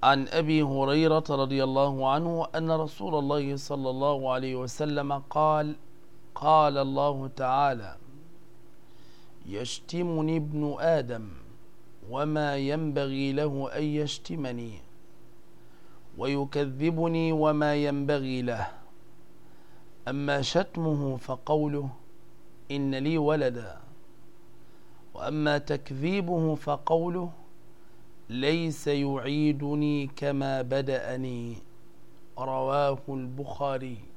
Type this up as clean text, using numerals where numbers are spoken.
عن أبي هريرة رضي الله عنه أن رسول الله صلى الله عليه وسلم قال: قال الله تعالى: يشتمني ابن آدم وما ينبغي له أن يشتمني، ويكذبني وما ينبغي له. أما شتمه فقوله: إن لي ولدا، وأما تكذيبه فقوله: ليس يعيدني كما بدأني. رواه البخاري.